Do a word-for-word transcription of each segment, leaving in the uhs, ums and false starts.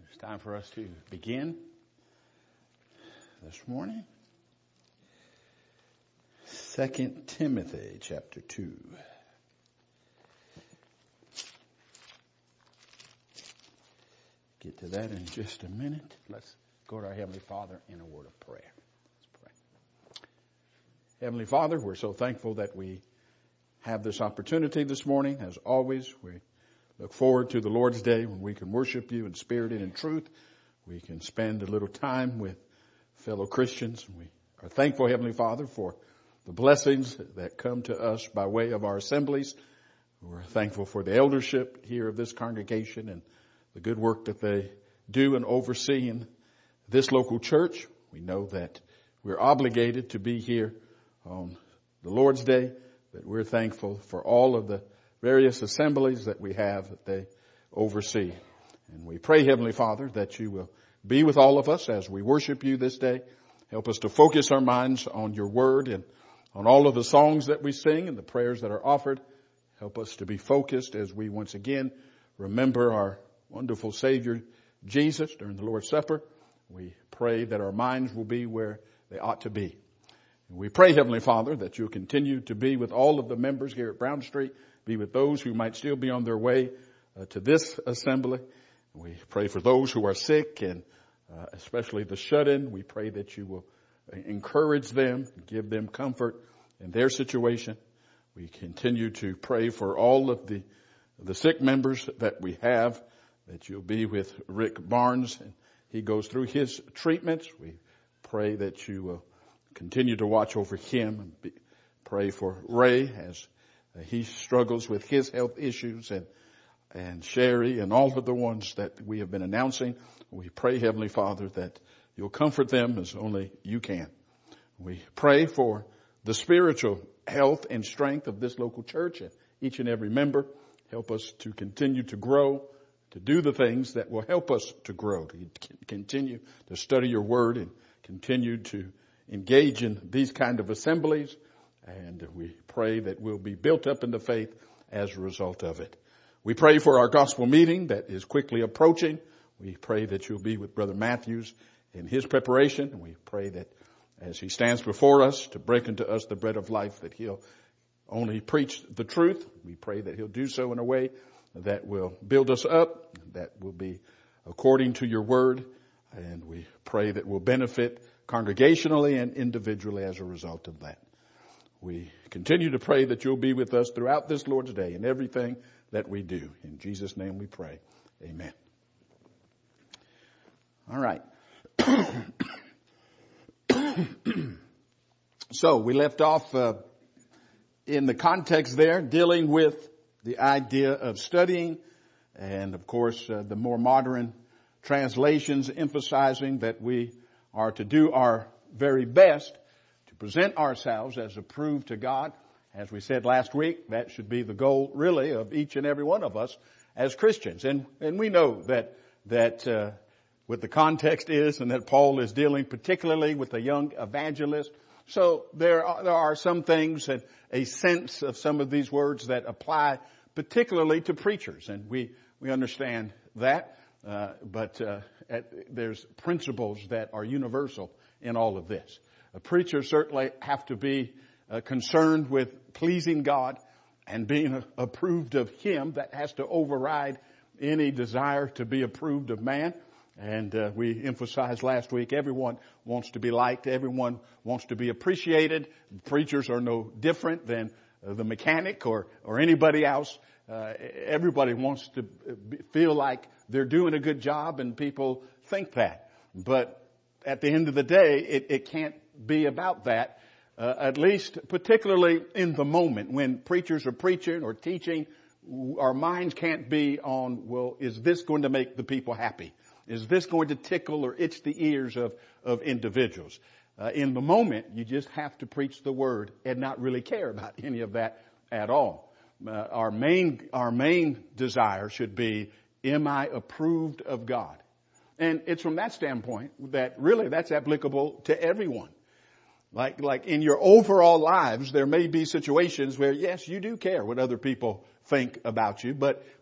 It's time for us to begin this morning. Second Timothy chapter two. Get to that in just a minute. Let's go to our Heavenly Father in a word of prayer. Let's pray. Heavenly Father, we're so thankful that we have this opportunity this morning. As always, we look forward to the Lord's Day when we can worship you in spirit and in truth. We can spend a little time with fellow Christians. We are thankful, Heavenly Father, for the blessings that come to us by way of our assemblies. We're thankful for the eldership here of this congregation and the good work that they do in overseeing this local church. We know that we're obligated to be here on the Lord's Day, but we're thankful for all of the various assemblies that we have that they oversee. And we pray, Heavenly Father, that you will be with all of us as we worship you this day. Help us to focus our minds on your word and on all of the songs that we sing and the prayers that are offered. Help us to be focused as we once again remember our wonderful Savior, Jesus, during the Lord's Supper. We pray that our minds will be where they ought to be. And we pray, Heavenly Father, that you'll continue to be with all of the members here at Brown Street. Be with those who might still be on their way uh, to this assembly. We pray for those who are sick and uh, especially the shut-in. We pray that you will encourage them, give them comfort in their situation. We continue to pray for all of the the sick members that we have, that you'll be with Rick Barnes and he goes through his treatments. We pray that you will continue to watch over him and be, pray for Ray as uh, he struggles with his health issues and and Sherry and all of the ones that we have been announcing. We pray, Heavenly Father, that you'll comfort them as only you can. We pray for the spiritual health and strength of this local church and each and every member. Help us to continue to grow, to do the things that will help us to grow, to continue to study your word and continue to engage in these kind of assemblies. And we pray that we'll be built up in the faith as a result of it. We pray for our gospel meeting that is quickly approaching. We pray that you'll be with Brother Matthews in his preparation. We pray that as he stands before us to break into us the bread of life, that he'll only preach the truth. We pray that he'll do so in a way that will build us up, that will be according to your word. And we pray that we'll benefit congregationally and individually as a result of that. We continue to pray that you'll be with us throughout this Lord's Day and everything that we do. In Jesus' name we pray. Amen. All right. So we left off uh, in the context there dealing with the idea of studying and, of course, uh, the more modern translations emphasizing that we are to do our very best to present ourselves as approved to God. As we said last week, that should be the goal, really, of each and every one of us as Christians. And and we know that that uh, what the context is, and that Paul is dealing particularly with a young evangelist. So there are, there are some things and a sense of some of these words that apply particularly to preachers, and we we understand that. Uh, but uh, at, there's principles that are universal in all of this. A preacher certainly have to be Uh, concerned with pleasing God and being uh, approved of Him. That has to override any desire to be approved of man. And uh, we emphasized last week, everyone wants to be liked. Everyone wants to be appreciated. Preachers are no different than uh, the mechanic or, or anybody else. Uh, everybody wants to feel like they're doing a good job, and people think that. But at the end of the day, it, it can't be about that. Uh, at least particularly in the moment when preachers are preaching or teaching, our minds can't be on, well, is this going to make the people happy? Is this going to tickle or itch the ears of, of individuals? Uh, in the moment, you just have to preach the word and not really care about any of that at all. Uh, our main, our main desire should be, am I approved of God? And it's from that standpoint that really that's applicable to everyone. Like, like in your overall lives, there may be situations where, yes, you do care what other people think about you, but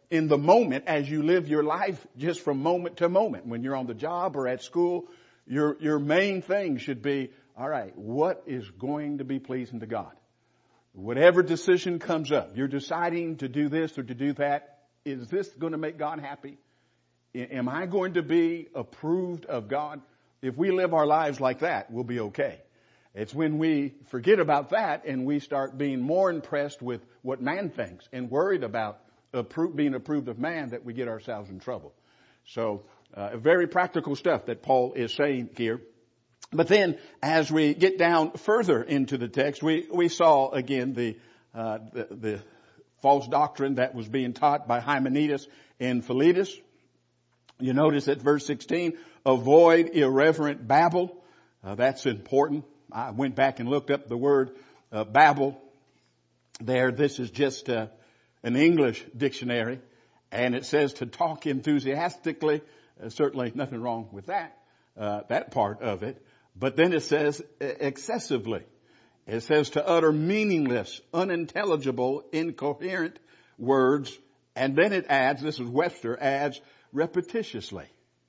in the moment as you live your life, just from moment to moment. When you're on the job or at school, your, your main thing should be, all right, what is going to be pleasing to God? Whatever decision comes up, you're deciding to do this or to do that. Is this going to make God happy? Am I going to be approved of God? If we live our lives like that, we'll be okay. It's when we forget about that and we start being more impressed with what man thinks and worried about appro- being approved of man that we get ourselves in trouble. So, uh, very practical stuff that Paul is saying here. But then, as we get down further into the text, we, we saw again the, uh, the, the false doctrine that was being taught by Hymenaeus and Philetus. You notice at verse sixteen, avoid irreverent babble. Uh, that's important. I went back and looked up the word uh, babble there. This is just uh, an English dictionary, and it says to talk enthusiastically. Uh, certainly nothing wrong with that, uh, that part of it. But then it says excessively. It says to utter meaningless, unintelligible, incoherent words. And then it adds, this is Webster, adds repetitiously.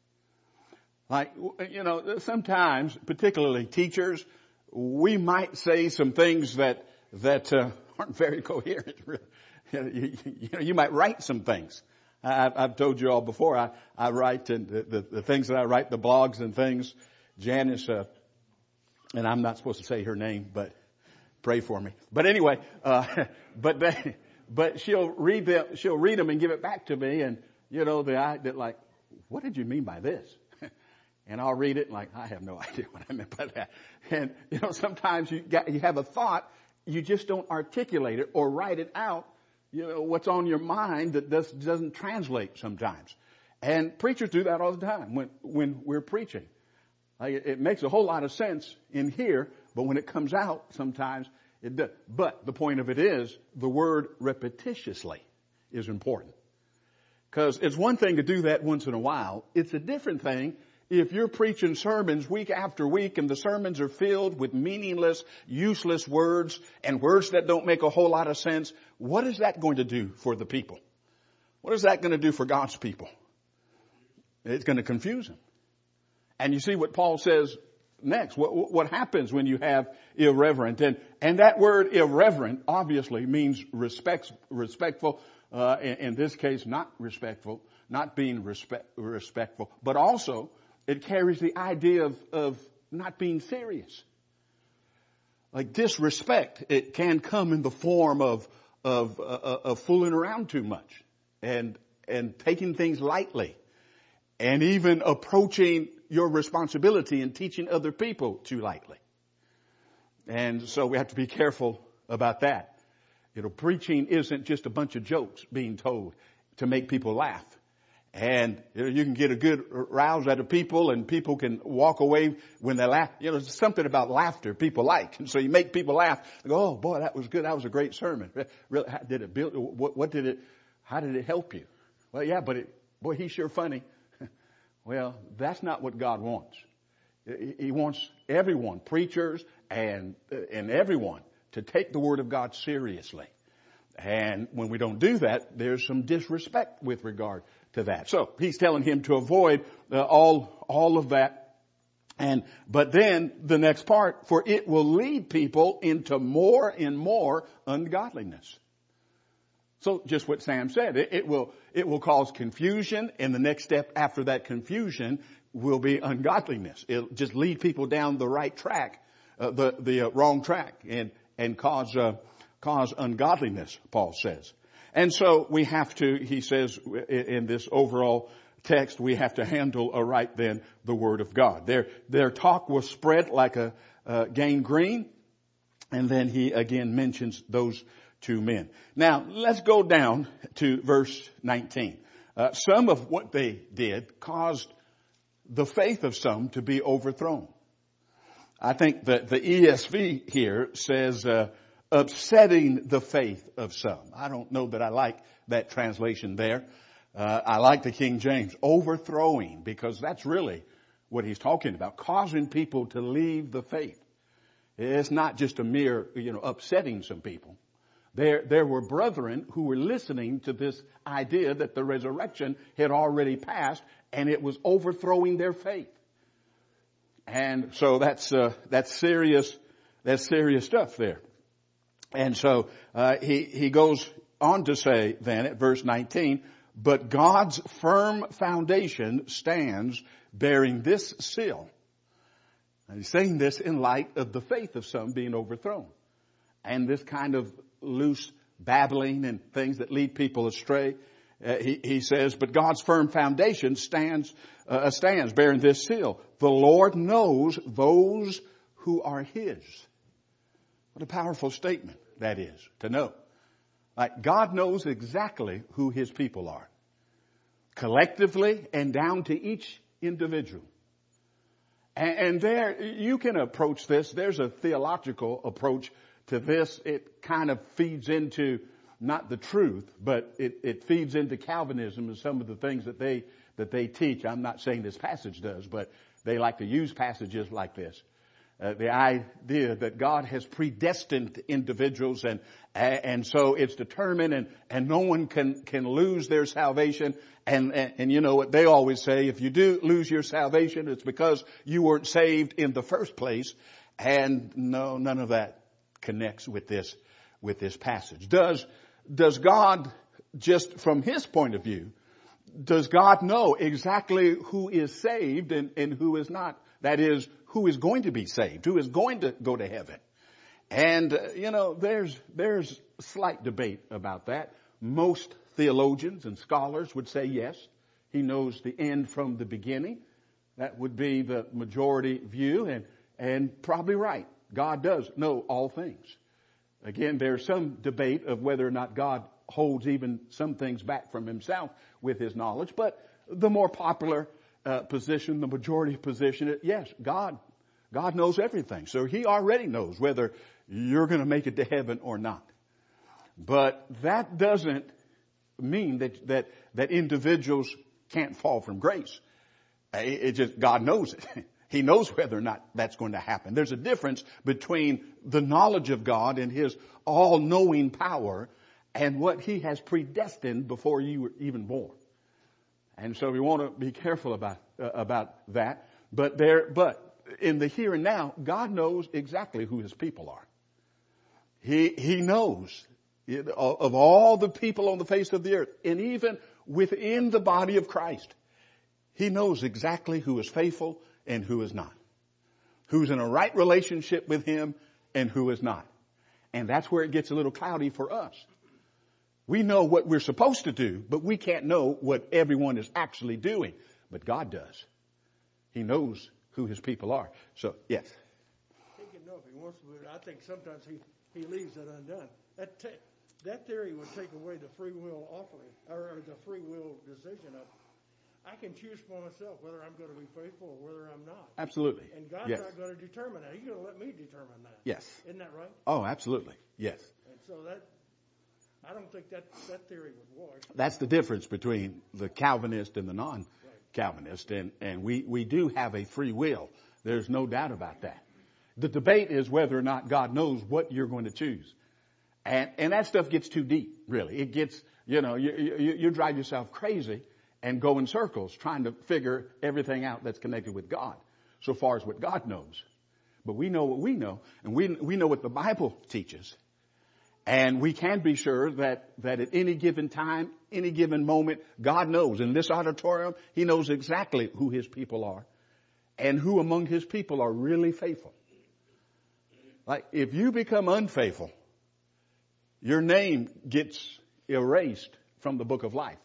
Like, you know, sometimes, particularly teachers, we might say some things that, that, uh, aren't very coherent. you, you know, you might write some things. I, I've told you all before, I, I write and the, the, the things that I write, the blogs and things. Janice, uh, and I'm not supposed to say her name, but pray for me. But anyway, uh, but they, but she'll read them, she'll read them and give it back to me. And, you know, the, I, that like, what did you mean by this? And I'll read it and like, I have no idea what I meant by that. And, you know, sometimes you got, you have a thought, you just don't articulate it or write it out. You know, what's on your mind that does, doesn't translate sometimes. And preachers do that all the time when, when we're preaching. Like it, it makes a whole lot of sense in here, but when it comes out, sometimes it does. But the point of it is, the word repetitiously is important. Because it's one thing to do that once in a while. It's a different thing if you're preaching sermons week after week and the sermons are filled with meaningless, useless words and words that don't make a whole lot of sense. What is that going to do for the people? What is that going to do for God's people? It's going to confuse them. And you see what Paul says next. What, what happens when you have irreverent? And, and that word irreverent obviously means respect, respectful. Uh, in, in this case, not respectful, not being respect, respectful, but also it carries the idea of, of not being serious. Like disrespect, it can come in the form of, of, uh, of fooling around too much and, and taking things lightly and even approaching your responsibility and teaching other people too lightly. And so we have to be careful about that. You know, preaching isn't just a bunch of jokes being told to make people laugh. And you know, you can get a good rouse out of people and people can walk away when they laugh. You know, there's something about laughter people like. And so you make people laugh. They go, oh boy, that was good. That was a great sermon. Really, how did it build? What, what did it, how did it help you? Well, yeah, but it, boy, he's sure funny. Well, that's not what God wants. He wants everyone, preachers and, and everyone, to take the Word of God seriously. And when we don't do that, there's some disrespect with regard to that. So he's telling him to avoid uh, all, all of that. And, but then the next part, for it will lead people into more and more ungodliness. So just what Sam said, it, it will, it will cause confusion, and the next step after that confusion will be ungodliness. It'll just lead people down the right track, uh, the, the uh, wrong track, and, and cause, uh, cause ungodliness, Paul says. And so we have to, he says in this overall text, we have to handle aright then the Word of God. Their, their talk was spread like a, uh, gangrene. And then he again mentions those two men. Now, let's go down to verse nineteen. Uh, some of what they did caused the faith of some to be overthrown. I think that the E S V here says, uh, upsetting the faith of some. I don't know that I like that translation there. Uh, I like the King James, overthrowing, because that's really what he's talking about, causing people to leave the faith. It's not just a mere, you know, upsetting some people, There, there were brethren who were listening to this idea that the resurrection had already passed and it was overthrowing their faith. And so that's, uh, that's serious, that's serious stuff there. And so, uh, he, he goes on to say then at verse nineteen, but God's firm foundation stands bearing this seal. And he's saying this in light of the faith of some being overthrown. And this kind of loose babbling and things that lead people astray. Uh, he, he says, but God's firm foundation stands, uh, stands bearing this seal. The Lord knows those who are His. What a powerful statement that is to know. Like God knows exactly who His people are. Collectively and down to each individual. And, and there, you can approach this. There's a theological approach to this. It kind of feeds into not the truth, but it, it feeds into Calvinism and some of the things that they, that they teach. I'm not saying this passage does, but they like to use passages like this. Uh, the idea that God has predestined individuals and, and so it's determined and, and no one can, can lose their salvation. And, and, and you know what they always say, if you do lose your salvation, it's because you weren't saved in the first place. And no, none of that connects with this, with this passage. Does, does God, just from His point of view, does God know exactly who is saved and, and who is not? That is, who is going to be saved, who is going to go to heaven. And, uh, you know, there's, there's slight debate about that. Most theologians and scholars would say yes. He knows the end from the beginning. That would be the majority view and, and probably right. God does know all things. Again, there's some debate of whether or not God holds even some things back from Himself with His knowledge, but the more popular uh, position, the majority position, yes, God, God knows everything. So He already knows whether you're going to make it to heaven or not. But that doesn't mean that, that, that individuals can't fall from grace. It, it just, God knows it. He knows whether or not that's going to happen. There's a difference between the knowledge of God and His all-knowing power and what He has predestined before you were even born. And so we want to be careful about, uh, about that. But there, but in the here and now, God knows exactly who His people are. He, He knows of all the people on the face of the earth, and even within the body of Christ, He knows exactly who is faithful and who is not. Who's in a right relationship with Him and who is not. And that's where it gets a little cloudy for us. We know what we're supposed to do, but we can't know what everyone is actually doing. But God does. He knows who His people are. So, yes. He can know if He wants to, but I think sometimes He, he leaves it undone. That t- that theory would take away the free will offering, or, or the free will decision of, I can choose for myself whether I'm going to be faithful or whether I'm not. Absolutely. And God's yes. not going to determine that. He's going to let me determine that. Yes. Isn't that right? Oh, absolutely. Yes. And so that, I don't think that, that theory would wash. That's the difference between the Calvinist and the non-Calvinist. And, and we, we do have a free will. There's no doubt about that. The debate is whether or not God knows what you're going to choose. And, and that stuff gets too deep, really. It gets, you know, you, you, you drive yourself crazy and go in circles trying to figure everything out that's connected with God, so far as what God knows. But we know what we know, and we, we know what the Bible teaches. And we can be sure that, that at any given time, any given moment, God knows. In this auditorium, He knows exactly who His people are and who among His people are really faithful. Like, if you become unfaithful, your name gets erased from the book of life.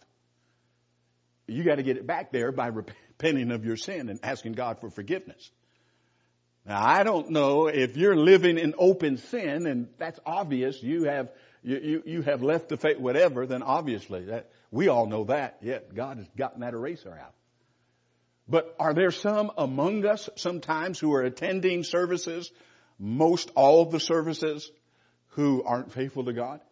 You got to get it back there by repenting of your sin and asking God for forgiveness. Now, I don't know if you're living in open sin, and that's obvious. You have you you, you have left the faith, whatever. Then obviously that we all know that. Yeah, God has gotten that eraser out. But are there some among us sometimes who are attending services, most all the services, who aren't faithful to God?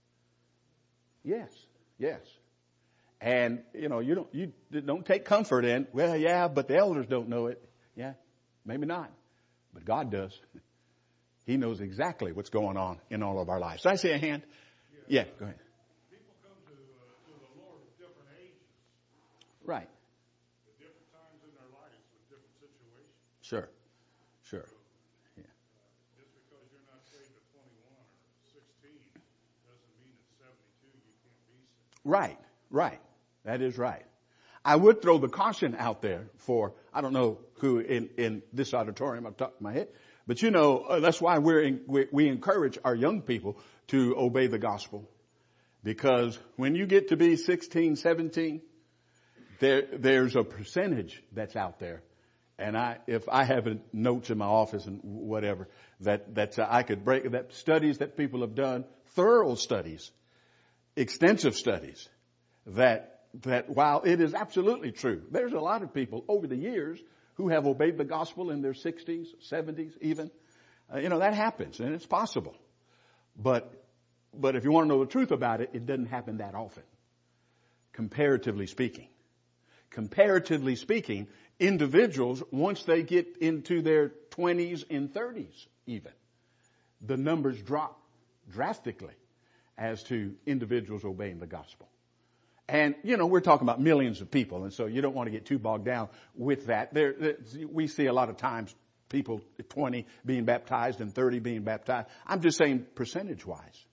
Yes, yes. And, you know, you don't, you don't take comfort in, well, yeah, but the elders don't know it. Yeah, maybe not. But God does. He knows exactly what's going on in all of our lives. Did I see a hand? Yeah, go ahead. People come to, uh, to the Lord at different ages. Right. At different times in their lives with different situations. Sure. Sure. Yeah. Uh, just because you're not saved at twenty-one or sixteen doesn't mean at seventy-two you can't be saved. Right. Right. That is right. I would throw the caution out there for, I don't know who in, in this auditorium, off the top of my head, but you know, uh, that's why we're in, we, we encourage our young people to obey the gospel. Because when you get to be sixteen, seventeen, there, there's a percentage that's out there. And I, if I have notes in my office and whatever, that, that uh, I could break, that studies that people have done, thorough studies, extensive studies, that that while it is absolutely true, there's a lot of people over the years who have obeyed the gospel in their sixties, seventies even. Uh, you know, that happens and it's possible. But, but if you want to know the truth about it, it doesn't happen that often. Comparatively speaking. Comparatively speaking, individuals, once they get into their twenties and thirties even, the numbers drop drastically as to individuals obeying the gospel. And, you know, we're talking about millions of people, and so you don't want to get too bogged down with that. There, there, we see a lot of times people at twenty being baptized and thirty being baptized. I'm just saying percentage-wise.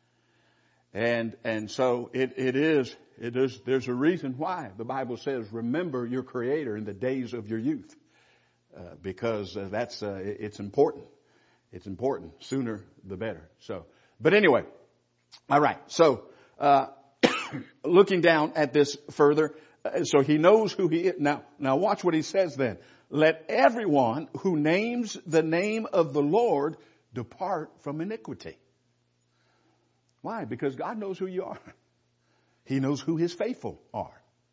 And, and so it, it is, it is, there's a reason why the Bible says, remember your Creator in the days of your youth. Uh, because uh, that's, uh, it's important. It's important. Sooner the better. So, but anyway. All right. So, uh, looking down at this further, uh, so he knows who he is. Now, now watch what he says then. Let everyone who names the name of the Lord depart from iniquity. Why? Because God knows who you are. He knows who his faithful are.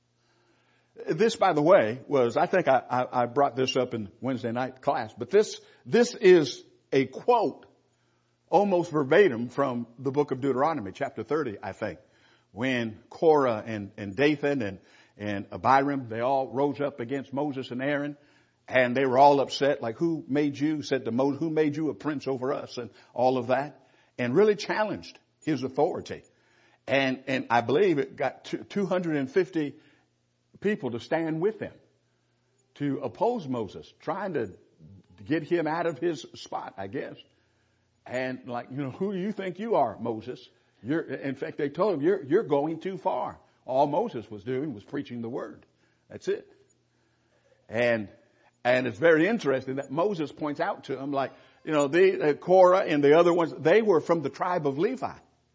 This, by the way, was, I think I, I, I brought this up in Wednesday night class, but this, this is a quote almost verbatim from the book of Deuteronomy, chapter thirty, I think. When Korah and, and Dathan and, and Abiram, they all rose up against Moses and Aaron, and they were all upset, like, who made you, said to Moses, who made you a prince over us, and all of that, and really challenged his authority. And, and I believe it got two hundred fifty people to stand with them to oppose Moses, trying to get him out of his spot, I guess. And like, you know, who do you think you are, Moses? You're, in fact, they told him, you're, you're going too far. All Moses was doing was preaching the word. That's it. And, and it's very interesting that Moses points out to him, like, you know, the, uh, Korah and the other ones, they were from the tribe of Levi.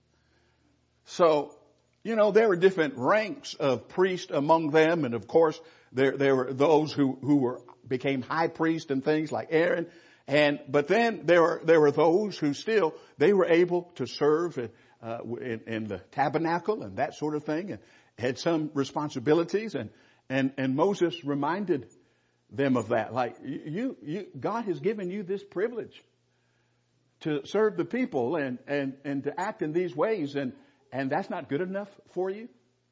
So, you know, there were different ranks of priests among them. And of course, there, there were those who, who were, became high priests and things like Aaron. And, but then there were, there were those who still, they were able to serve uh, in, in the tabernacle and that sort of thing, and had some responsibilities. And, and, and Moses reminded them of that. Like, you, you, God has given you this privilege to serve the people and, and, and to act in these ways. And, and that's not good enough for you.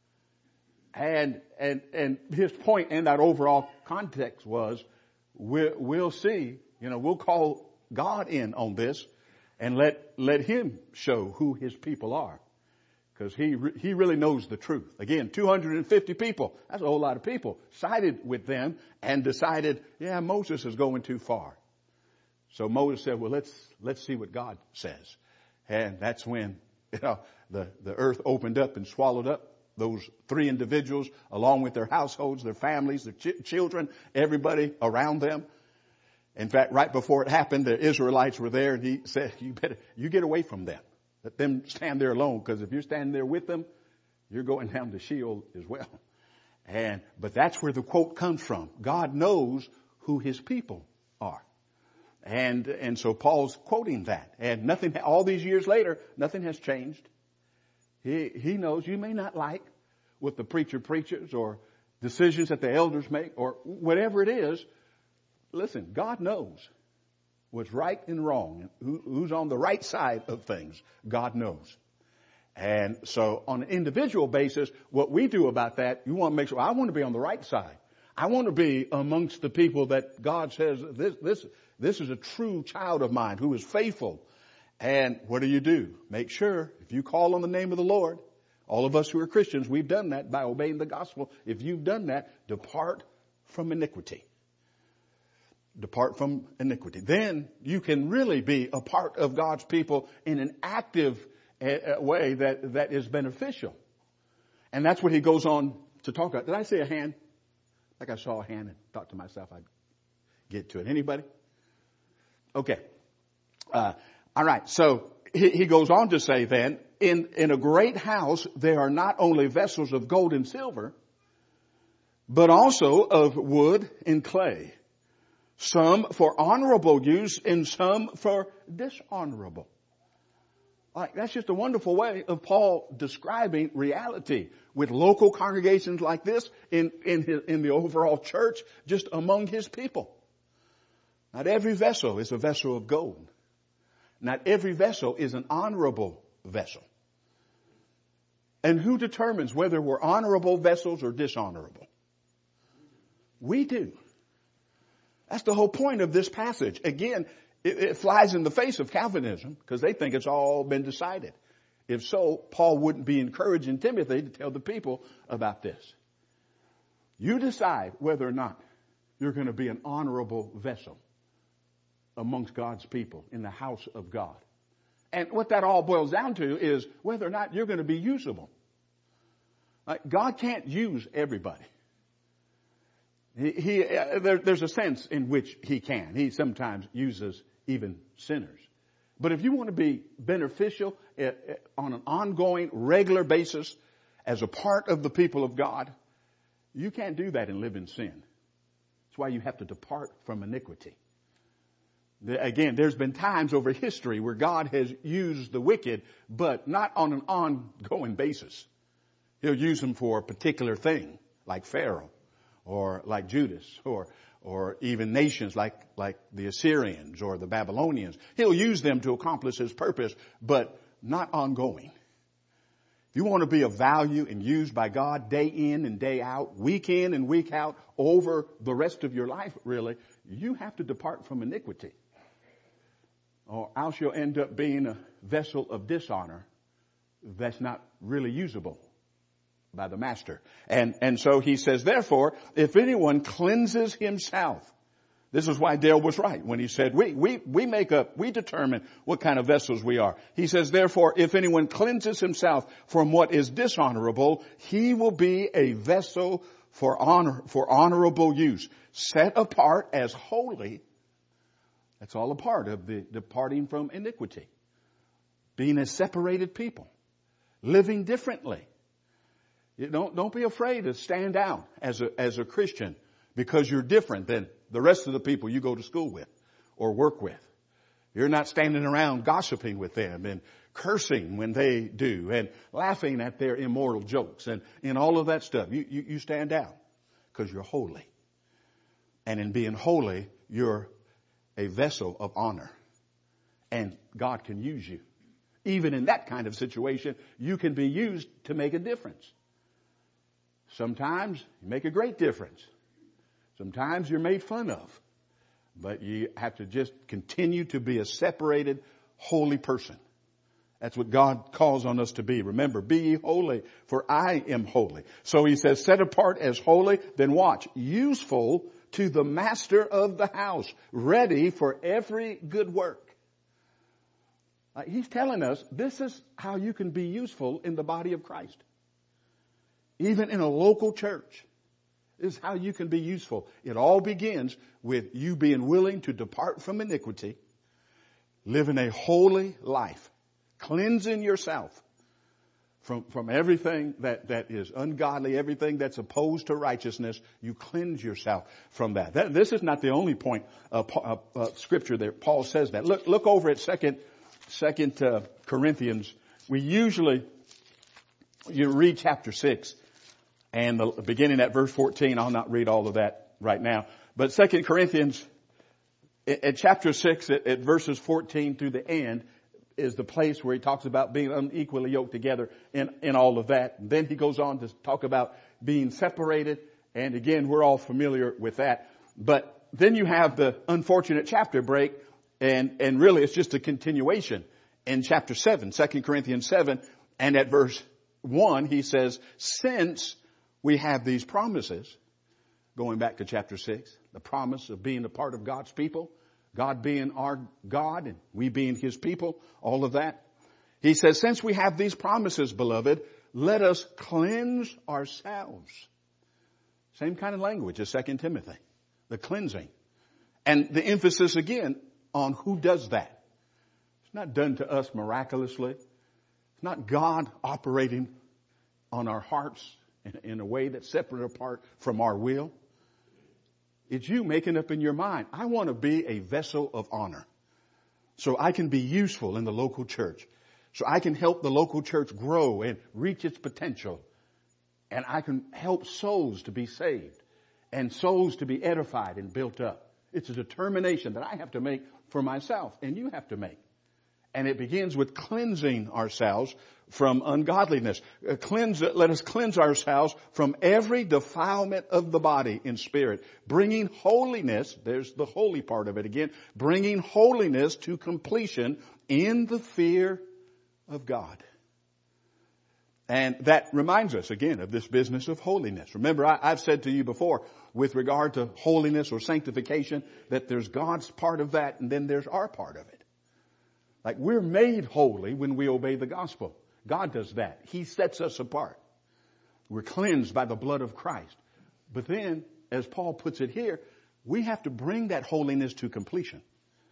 And, and, and his point in that overall context was, we'll, we'll see, you know, we'll call God in on this and let, let him show who his people are. Because he, he really knows the truth. Again, two hundred fifty people, that's a whole lot of people, sided with them and decided, yeah, Moses is going too far. So Moses said, well, let's, let's see what God says. And that's when, you know, the, the earth opened up and swallowed up those three individuals along with their households, their families, their ch- children, everybody around them. In fact, right before it happened, the Israelites were there and he said, you better, you get away from them. Let them stand there alone, because if you're standing there with them, you're going down to Sheol as well. And, but that's where the quote comes from. God knows who his people are. And, and so Paul's quoting that. And nothing, all these years later, nothing has changed. He, he knows you may not like what the preacher preaches or decisions that the elders make or whatever it is. Listen, God knows what's right and wrong, who, who's on the right side of things. God knows. And so on an individual basis, what we do about that, you want to make sure, I want to be on the right side. I want to be amongst the people that God says, this, this, this is a true child of mine who is faithful. And what do you do? Make sure if you call on the name of the Lord, all of us who are Christians, we've done that by obeying the gospel. If you've done that, depart from iniquity. Depart from iniquity. Then you can really be a part of God's people in an active uh, way that, that is beneficial. And that's what he goes on to talk about. Did I see a hand? Like I saw a hand and thought to myself I'd get to it. Anybody? Okay. Uh, all right. So he, he goes on to say then, in, in a great house, there are not only vessels of gold and silver, but also of wood and clay. Some for honorable use and some for dishonorable. Like, that's just a wonderful way of Paul describing reality with local congregations like this in, in, his, in the overall church, just among his people. Not every vessel is a vessel of gold. Not every vessel is an honorable vessel. And who determines whether we're honorable vessels or dishonorable? We do. That's the whole point of this passage. Again, it, it flies in the face of Calvinism because they think it's all been decided. If so, Paul wouldn't be encouraging Timothy to tell the people about this. You decide whether or not you're going to be an honorable vessel amongst God's people in the house of God. And what that all boils down to is whether or not you're going to be usable. Like, God can't use everybody. He, he uh, there, there's a sense in which he can. He sometimes uses even sinners. But if you want to be beneficial uh, uh, on an ongoing, regular basis as a part of the people of God, you can't do that and live in sin. That's why you have to depart from iniquity. The, again, there's been times over history where God has used the wicked, but not on an ongoing basis. He'll use them for a particular thing, like Pharaoh, or like Judas, or or even nations like like the Assyrians or the Babylonians. He'll use them to accomplish his purpose, but not ongoing. If you want to be of value and used by God day in and day out, week in and week out, over the rest of your life, really, you have to depart from iniquity. Or else you'll end up being a vessel of dishonor that's not really usable by the master. And, and so he says, therefore, if anyone cleanses himself, this is why Dale was right when he said, we, we, we make up, we determine what kind of vessels we are. He says, therefore, if anyone cleanses himself from what is dishonorable, he will be a vessel for honor, for honorable use, set apart as holy. That's all a part of the departing from iniquity. Being a separated people. Living differently. You don't, don't be afraid to stand out as a, as a Christian because you're different than the rest of the people you go to school with or work with. You're not standing around gossiping with them and cursing when they do and laughing at their immoral jokes and, and all of that stuff. You, you, you stand out because you're holy. And in being holy, you're a vessel of honor. And God can use you. Even in that kind of situation, you can be used to make a difference. Sometimes you make a great difference. Sometimes you're made fun of. But you have to just continue to be a separated, holy person. That's what God calls on us to be. Remember, be ye holy, for I am holy. So he says, set apart as holy, then watch, useful to the master of the house, ready for every good work. Uh, he's telling us this is how you can be useful in the body of Christ. Even in a local church. This is how you can be useful. It all begins with you being willing to depart from iniquity, living a holy life, cleansing yourself from, from everything that, that is ungodly, everything that's opposed to righteousness. You cleanse yourself from that. that this is not the only point of uh, uh, scripture that Paul says that. Look, look over at second, second uh, Corinthians. We usually, you read chapter six. And the beginning at verse fourteen, I'll not read all of that right now. But Second Corinthians, at chapter six, at, at verses fourteen through the end, is the place where he talks about being unequally yoked together in, in all of that. And then he goes on to talk about being separated. And again, we're all familiar with that. But then you have the unfortunate chapter break. And, and really, it's just a continuation. in chapter seven, Second Corinthians seven, and at verse one, he says, since we have these promises, going back to chapter six, the promise of being a part of God's people, God being our God and we being his people, all of that. He says, since we have these promises, beloved, let us cleanse ourselves. Same kind of language as Second Timothy, the cleansing. And the emphasis again on who does that. It's not done to us miraculously. It's not God operating on our hearts in, in a way that's separate apart from our will. It's you making up in your mind, I want to be a vessel of honor so I can be useful in the local church, so I can help the local church grow and reach its potential, and I can help souls to be saved and souls to be edified and built up. It's a determination that I have to make for myself and you have to make. And it begins with cleansing ourselves from ungodliness. Uh, cleanse, let us cleanse ourselves from every defilement of the body in spirit, bringing holiness, there's the holy part of it again, bringing holiness to completion in the fear of God. And that reminds us again of this business of holiness. Remember, I, I've said to you before, with regard to holiness or sanctification, that there's God's part of that and then there's our part of it. Like we're made holy when we obey the gospel. God does that. He sets us apart. We're cleansed by the blood of Christ. But then, as Paul puts it here, we have to bring that holiness to completion.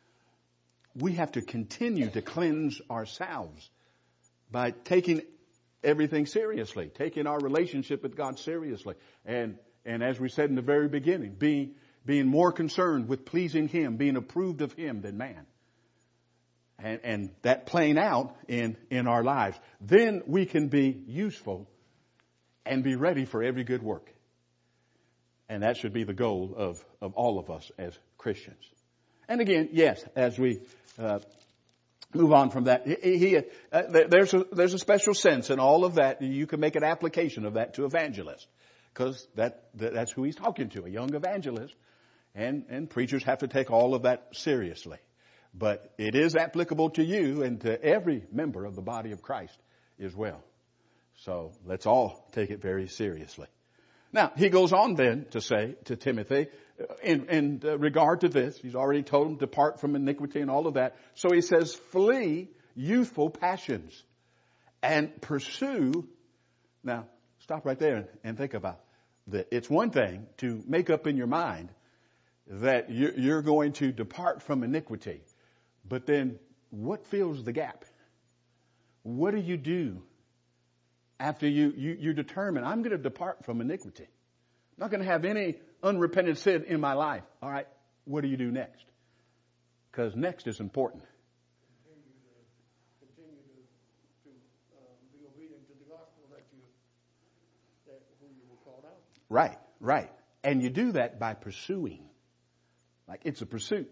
We have to continue to cleanse ourselves by taking everything seriously, taking our relationship with God seriously. And, and as we said in the very beginning, being, being more concerned with pleasing Him, being approved of Him than man. And, and that playing out in, in our lives. Then we can be useful and be ready for every good work. And that should be the goal of, of all of us as Christians. And again, yes, as we uh, move on from that, he, he, uh, there's a, there's a special sense in all of that. You can make an application of that to evangelists, because that, that that's who he's talking to, a young evangelist. And, and preachers have to take all of that seriously. But it is applicable to you and to every member of the body of Christ as well. So let's all take it very seriously. Now, he goes on then to say to Timothy, in, in regard to this, he's already told him, depart from iniquity and all of that. So he says, flee youthful passions and pursue. Now, stop right there and think about that. It's one thing to make up in your mind that you're going to depart from iniquity. But then what fills the gap? What do you do after you, you, you determine, I'm going to depart from iniquity? I'm not going to have any unrepented sin in my life. All right, what do you do next? Because next is important. Continue to, continue to, to um, be obedient to the gospel that you, that who you were called out. Right, right. And you do that by pursuing. Like it's a pursuit.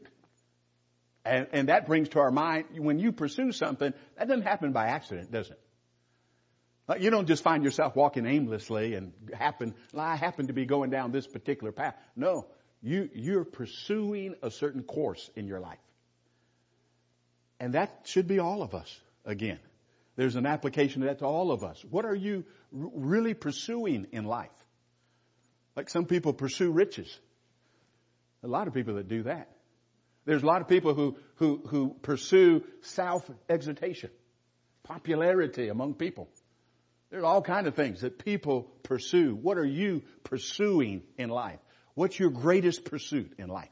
And, and that brings to our mind, when you pursue something, that doesn't happen by accident, does it? Like you don't just find yourself walking aimlessly and happen, well, I happen to be going down this particular path. No, you, you're pursuing a certain course in your life. And that should be all of us again. There's an application of that to all of us. What are you r- really pursuing in life? Like some people pursue riches. A lot of people that do that. There's a lot of people who, who, who pursue self-exaltation, popularity among people. There's all kinds of things that people pursue. What are you pursuing in life? What's your greatest pursuit in life?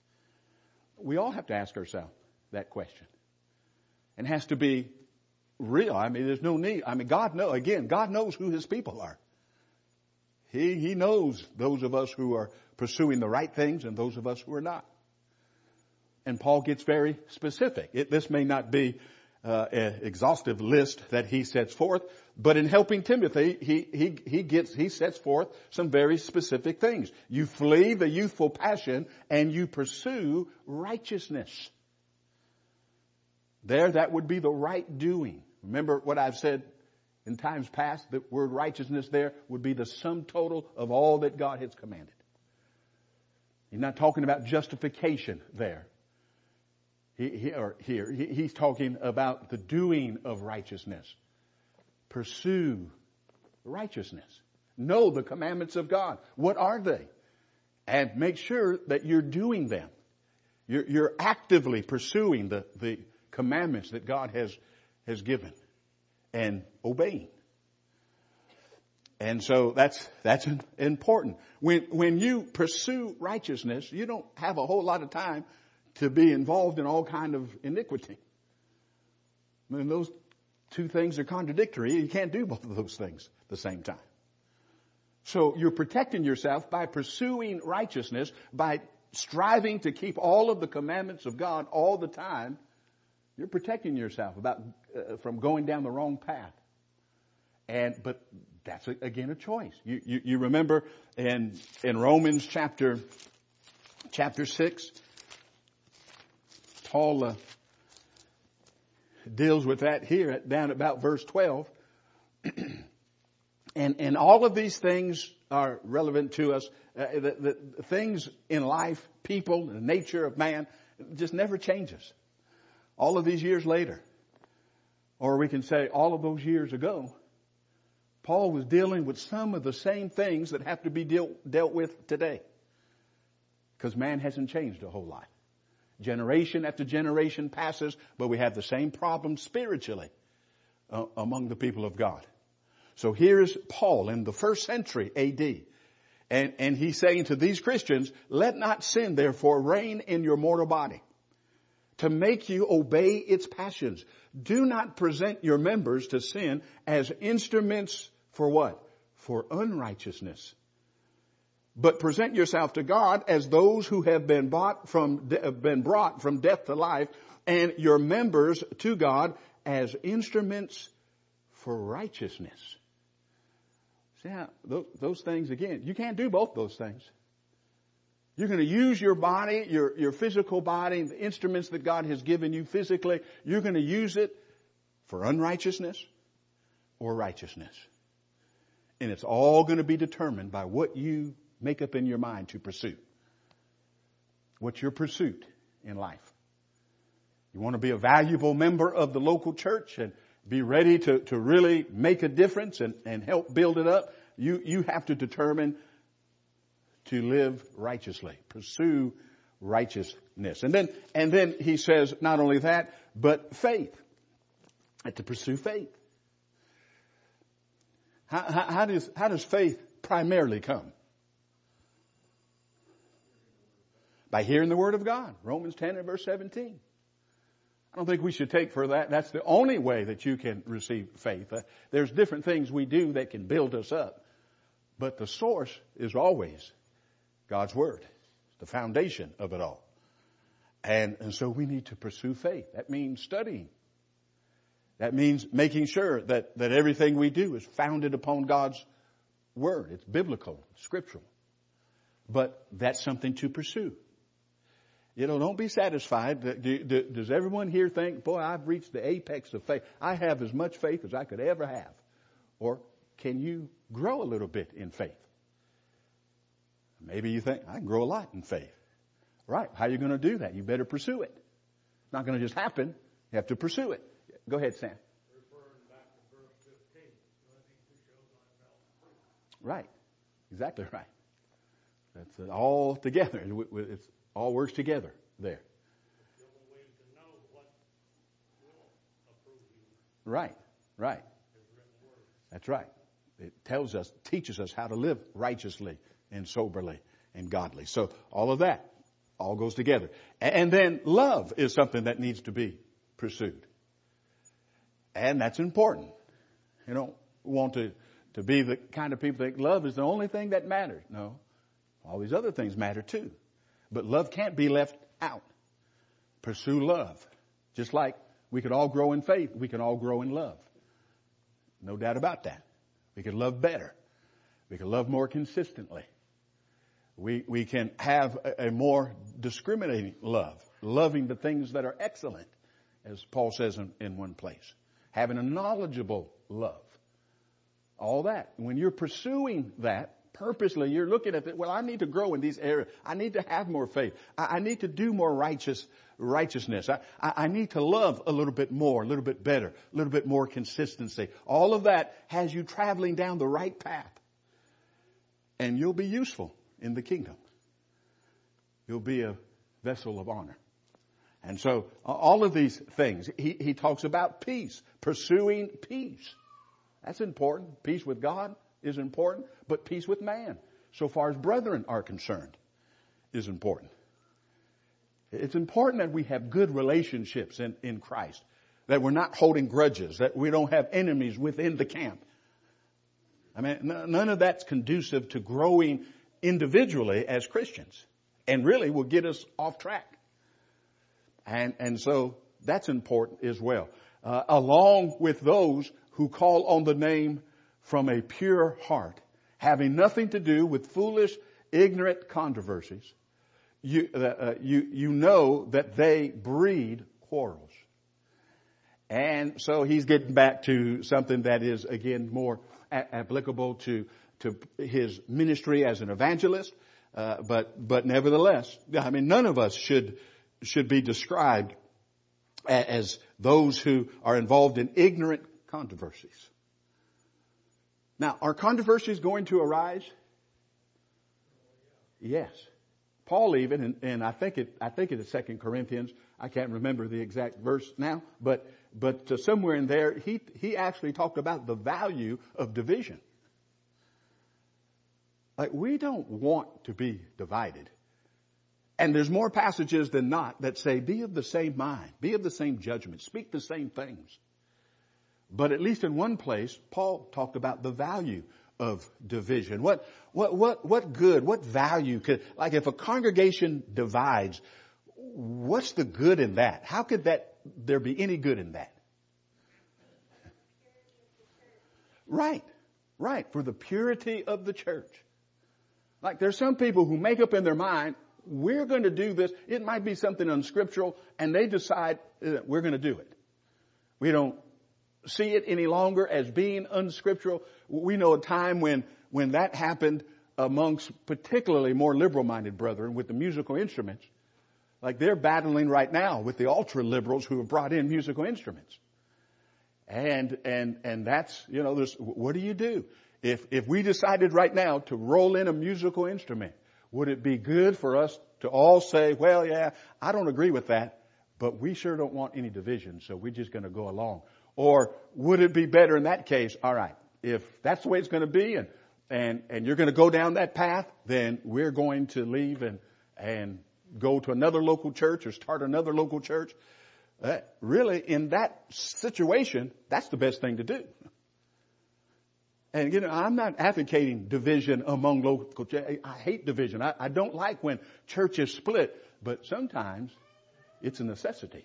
We all have to ask ourselves that question. And it has to be real. I mean, there's no need. I mean, God knows, again, God knows who His people are. He, He knows those of us who are pursuing the right things and those of us who are not. And Paul gets very specific. It, this may not be uh, an exhaustive list that he sets forth, but in helping Timothy, he, he, he gets, he sets forth some very specific things. You flee the youthful passion and you pursue righteousness. There, that would be the right doing. Remember what I've said in times past, the word righteousness there would be the sum total of all that God has commanded. He's not talking about justification there. He, he, or here, he, he's talking about the doing of righteousness. Pursue righteousness. Know the commandments of God. What are they? And make sure that you're doing them. You're, you're actively pursuing the, the commandments that God has, has given and obeying. And so that's, that's important. When, when you pursue righteousness, you don't have a whole lot of time to be involved in all kind of iniquity. I mean, those two things are contradictory. You can't do both of those things at the same time. So you're protecting yourself by pursuing righteousness, by striving to keep all of the commandments of God all the time. You're protecting yourself about uh, from going down the wrong path. And but that's a, again a choice. You, you you remember in in Romans chapter chapter six. Paul uh, deals with that here at, down about verse twelve. and, and all of these things are relevant to us. Uh, the, the things in life, people, the nature of man, just never changes. All of these years later, or we can say all of those years ago, Paul was dealing with some of the same things that have to be deal, dealt with today. Because man hasn't changed a whole lot. Generation after generation passes, but we have the same problem spiritually uh, among the people of God. So here is Paul in the first century A D. And, and he's saying to these Christians, let not sin therefore reign in your mortal body to make you obey its passions. Do not present your members to sin as instruments for what? For unrighteousness. But present yourself to God as those who have been bought from, been brought from death to life, and your members to God as instruments for righteousness. See how those, those things again, you can't do both those things. You're going to use your body, your, your physical body, the instruments that God has given you physically, you're going to use it for unrighteousness or righteousness. And it's all going to be determined by what you make up in your mind to pursue. What's your pursuit in life? You want to be a valuable member of the local church and be ready to, to really make a difference and, and help build it up? You, you have to determine to live righteously. Pursue righteousness. And then, and then he says not only that, but faith. And to pursue faith. How, how, how does, how does faith primarily come? By hearing the Word of God. Romans ten and verse seventeen. I don't think we should take for that. That's the only way that you can receive faith. Uh, there's different things we do that can build us up. But the source is always God's Word. It's the foundation of it all. And, and so we need to pursue faith. That means studying. That means making sure that, that everything we do is founded upon God's Word. It's biblical, scriptural. But that's something to pursue. You know, don't be satisfied. Do, do, does everyone here think, boy, I've reached the apex of faith. I have as much faith as I could ever have. Or can you grow a little bit in faith? Maybe you think, I can grow a lot in faith. Right. How are you going to do that? You better pursue it. It's not going to just happen. You have to pursue it. Go ahead, Sam. Referring back to verse fifteen. Right. Exactly right. That's it all together. It's all works together there. The only way to know what will approve you. Right. Right. That's right. It tells us, teaches us how to live righteously and soberly and godly. So all of that all goes together. And then love is something that needs to be pursued. And that's important. You don't want to, to be the kind of people that think love is the only thing that matters. No. All these other things matter too. But love can't be left out. Pursue love. Just like we could all grow in faith, we can all grow in love. No doubt about that. We can love better. We can love more consistently. We, we can have a, a more discriminating love. Loving the things that are excellent, as Paul says in, in one place. Having a knowledgeable love. All that. When you're pursuing that, purposely you're looking at it. Well, I need to grow in these areas. I need to have more faith. I, I need to do more righteous righteousness. I, I, I need to love a little bit more, a little bit better, a little bit more consistency. All of that has you traveling down the right path. And you'll be useful in the kingdom. You'll be a vessel of honor. And so all of these things, he, he talks about peace, pursuing peace. That's important. Peace with God is important, but peace with man, so far as brethren are concerned, is important. It's important that we have good relationships in, in Christ, that we're not holding grudges, that we don't have enemies within the camp. I mean, none of that's conducive to growing individually as Christians, and really will get us off track. And, and so that's important as well. Uh, along with those who call on the name from a pure heart, having nothing to do with foolish, ignorant controversies, you, uh, uh, you, you know that they breed quarrels. And so he's getting back to something that is, again, more a- applicable to, to his ministry as an evangelist. Uh, but, but nevertheless, I mean, none of us should, should be described as those who are involved in ignorant controversies. Now, are controversies going to arise? Yes. Paul even, and, and I think it, I think it is Second Corinthians. I can't remember the exact verse now, but, but uh, somewhere in there, he, he actually talked about the value of division. Like, we don't want to be divided. And there's more passages than not that say, be of the same mind, be of the same judgment, speak the same things. But at least in one place, Paul talked about the value of division. What, what, what, what good, what value could, like if a congregation divides, what's the good in that? How could that, there be any good in that? Right, right, for the purity of the church. Like there's some people who make up in their mind, we're going to do this. It might be something unscriptural, and they decide uh, we're going to do it. We don't see it any longer as being unscriptural. We know a time when, when that happened amongst particularly more liberal-minded brethren with the musical instruments. Like they're battling right now with the ultra-liberals who have brought in musical instruments. And, and, and that's, you know, there's, what do you do? If, if we decided right now to roll in a musical instrument, would it be good for us to all say, well, yeah, I don't agree with that, but we sure don't want any division, so we're just going to go along? Or would it be better in that case, all right, if that's the way it's going to be and, and, and you're going to go down that path, then we're going to leave and, and go to another local church or start another local church. Uh, really, in that situation, that's the best thing to do. And, you know, I'm not advocating division among local churches. I hate division. I, I don't like when churches split, but sometimes it's a necessity.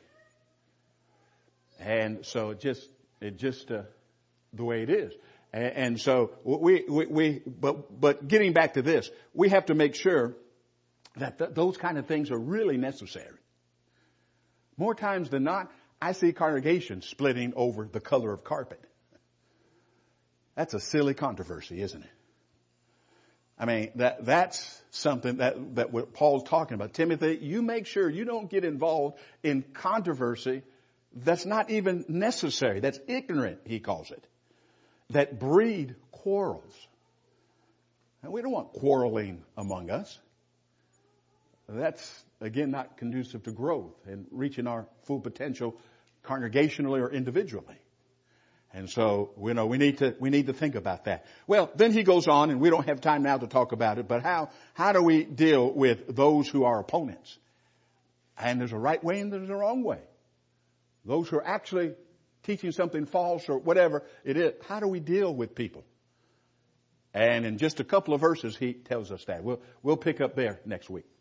And so it just, it just, uh, the way it is. And, and so we, we, we, but, but getting back to this, we have to make sure that th- those kind of things are really necessary. More times than not, I see congregations splitting over the color of carpet. That's a silly controversy, isn't it? I mean, that, that's something that, that what Paul's talking about. Timothy, you make sure you don't get involved in controversy that's not even necessary. That's ignorant, he calls it. That breed quarrels. And we don't want quarreling among us. That's, again, not conducive to growth and reaching our full potential congregationally or individually. And so, you know, we need to, we need to think about that. Well, then he goes on, and we don't have time now to talk about it, but how, how do we deal with those who are opponents? And there's a right way and there's a wrong way. Those who are actually teaching something false or whatever it is, how do we deal with people? And in just a couple of verses, he tells us that. We'll, we'll pick up there next week.